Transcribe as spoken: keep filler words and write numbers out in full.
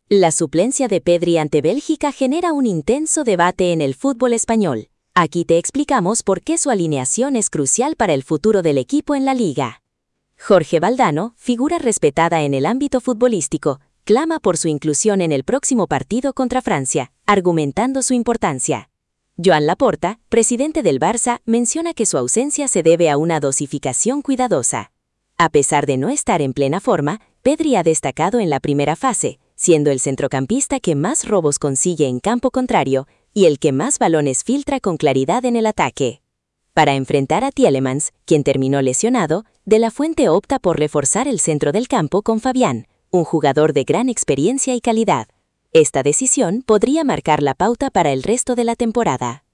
La suplencia de Pedri ante Bélgica genera un intenso debate en el fútbol español. Aquí te explicamos por qué su alineación es crucial para el futuro del equipo en la liga. Jorge Valdano, figura respetada en el ámbito futbolístico, clama por su inclusión en el próximo partido contra Francia, argumentando su importancia. Joan Laporta, presidente del Barça, menciona que su ausencia se debe a una dosificación cuidadosa. A pesar de no estar en plena forma, Pedri ha destacado en la primera fase, siendo el centrocampista que más robos consigue en campo contrario y el que más balones filtra con claridad en el ataque. Para enfrentar a Tielemans, quien terminó lesionado, De la Fuente opta por reforzar el centro del campo con Fabián, un jugador de gran experiencia y calidad. Esta decisión podría marcar la pauta para el resto de la temporada.